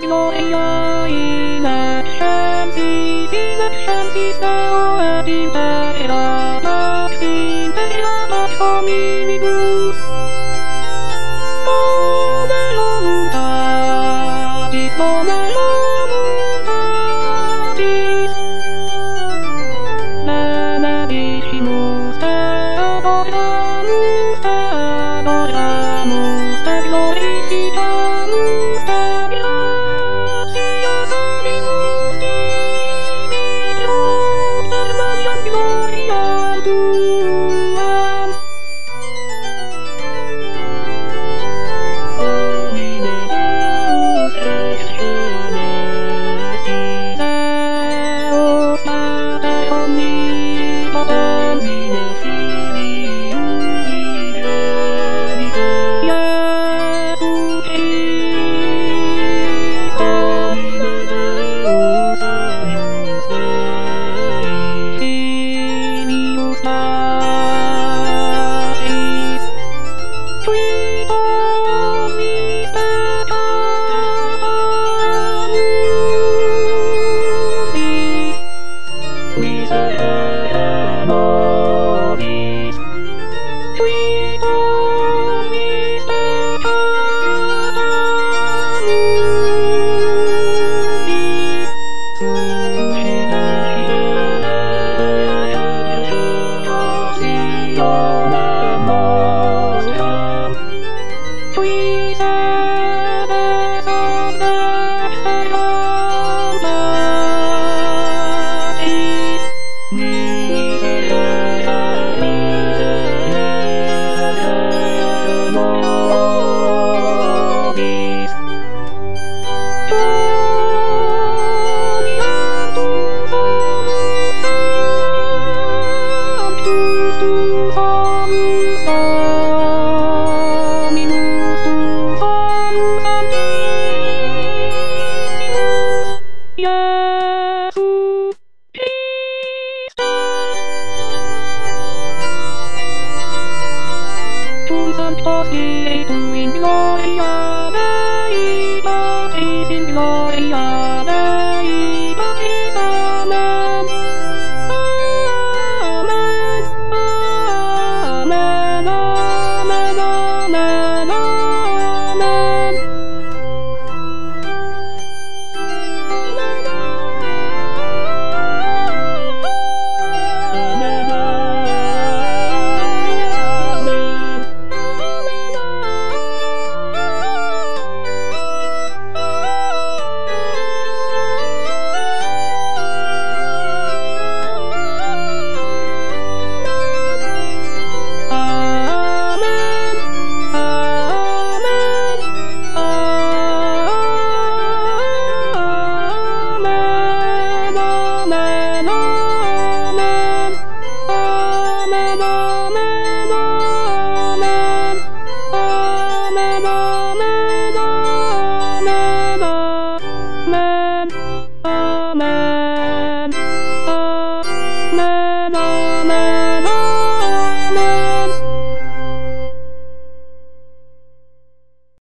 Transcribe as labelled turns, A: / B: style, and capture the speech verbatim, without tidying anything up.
A: gloria in excelsis, in excelsis Deo et in terra pax, in terra pax hominibus. Bone voluntatis, bone voluntatis, benedicimus te adoramus, te adoramus, te glorificamus, te gratias abimus dimitirus, per mediam gloriam tuam. Domine Deus ex celestis, Deus Pater omnipotens, in Filii unigenitus, Iesus Christ, Domine Deus agnus Dei, Filius Patris, qui omnis peccata mundi, miserere nobis, qui omnis peccata mundi, suscite nostram, qui sebes ad exterram patis, miserere, miserere nobis. Dominantus domus Dominus tu domus Sanctissimus Iesus Christe. Cum sanctos Dei tu in gloria Dei Patris, in gloria Dei Patris, amen. Amen, amen, amen, amen, amen. Amen.